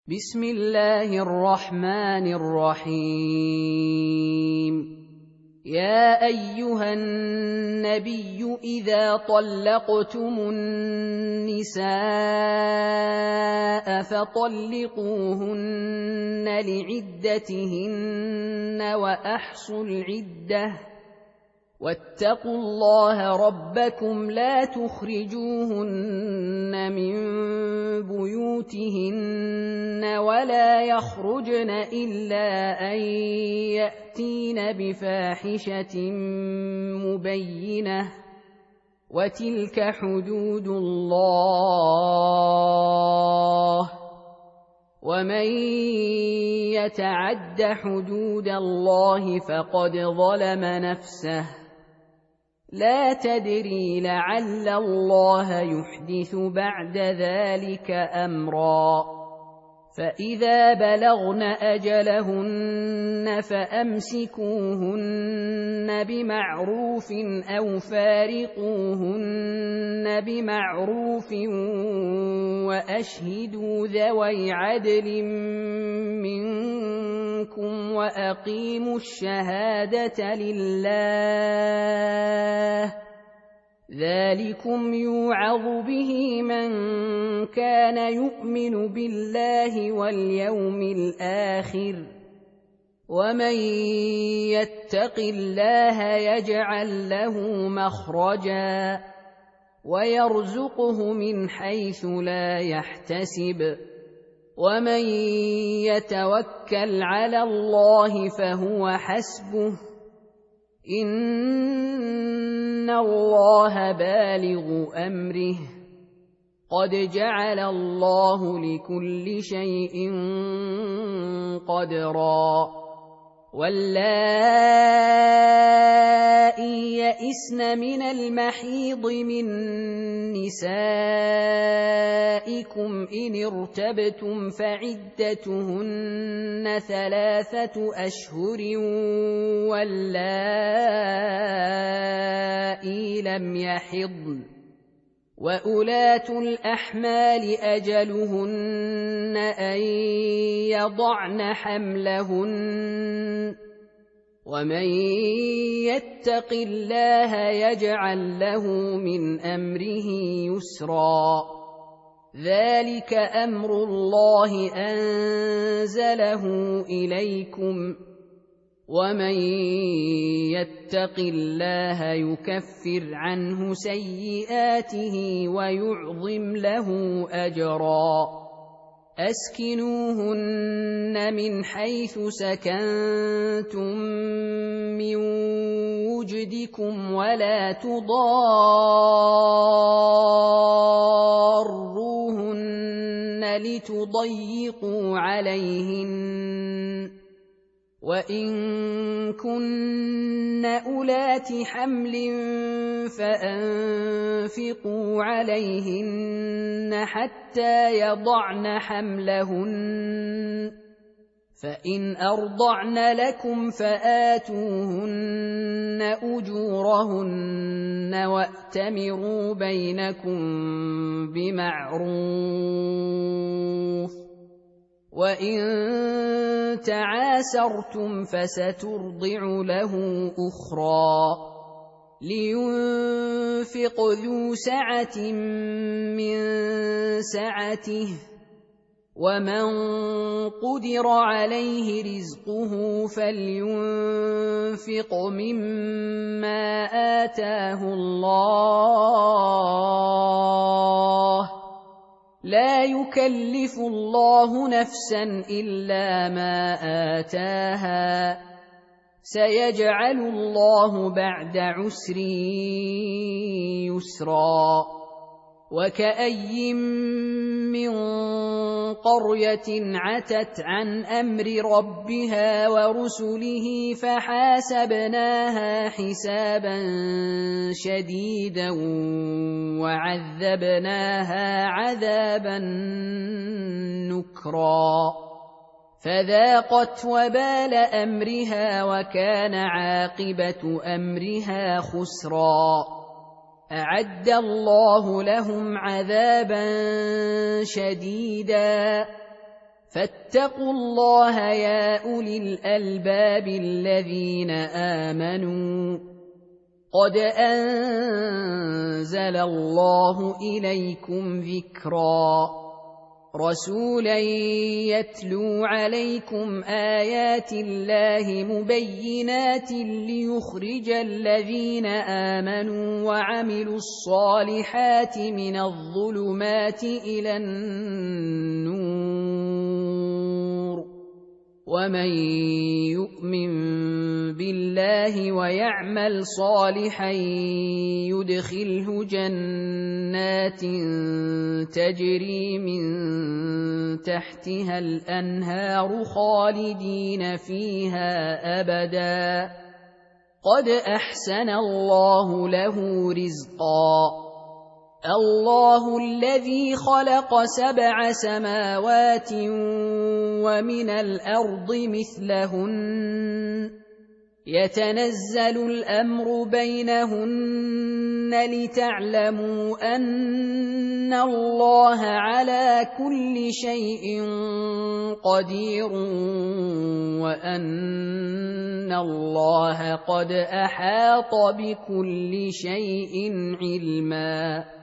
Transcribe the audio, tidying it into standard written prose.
بسم الله الرحمن الرحيم. يا أيها النبي إذا طلقتم النساء فطلقوهن لعدتهن وأحصوا العدة واتقوا الله ربكم لا تخرجوهن من بيوتهن ولا يخرجن إلا أن يأتين بفاحشة مبينة وتلك حدود الله ومن يتعد حدود الله فقد ظلم نفسه لا تدري لعل الله يحدث بعد ذلك أمرا فإذا بلغن أجلهن فأمسكوهن بمعروف أو فارقوهن بمعروف وأشهدوا ذوي عدل منكم وأقيموا الشهادة لله ذلكم يوعظ به من كان يؤمن بالله واليوم الآخر ومن يتق الله يجعل له مخرجا ويرزقه من حيث لا يحتسب ومن يتوكل على الله فهو حسبه إن الله بالغ أمره قد جعل الله لكل شيء قدرا واللائي يئسن من المحيض من نسائكم إن ارتبتم فعدتهن 3 أشهر واللائي لم يحضن وأولاة الأحمال أجلهن أن يضعن حملهن ومن يتق الله يجعل له من أمره يسرا ذلك أمر الله أنزله إليكم ومن يتق الله يكفر عنه سيئاته ويعظم له أجرا أسكنوهن من حيث سكنتم من وجدكم ولا تضاروهن لتضيقوا عليهن وإن كن أولات حمل فأنفقوا عليهن حتى يضعن حملهن فإن أرضعن لكم فآتوهن أجورهن وأتمروا بينكم بمعروف وإن تعاسرتم فسترضع له أخرى لينفق ذو سعة من سعته ومن قدر عليه رزقه فلينفق مما آتاه الله لا يكلف الله نفسا إلا ما آتاها سيجعل الله بعد عسر يسرا وكأي من قرية عتت عن أمر ربها ورسله فحاسبناها حسابا شديدا وعذبناها عذابا نكرا فذاقت وبال أمرها وكان عاقبة أمرها خسرا أعد الله لهم عذابا شديدا فاتقوا الله يا أولي الألباب الذين آمنوا قد أنزل الله إليكم ذكرا رسولا يتلو عليكم آيات الله مبينات ليخرج الذين آمنوا وعملوا الصالحات من الظلمات إلى النور ومن يؤمن بالله ويعمل صالحا يدخله جنات تجري من تحتها الأنهار خالدين فيها أبدا قد أحسن الله له رزقا الله الذي خلق 7 سماوات ومن الأرض مثلهن يتنزل الأمر بينهن لتعلموا أن الله على كل شيء قدير وأن الله قد أحاط بكل شيء علما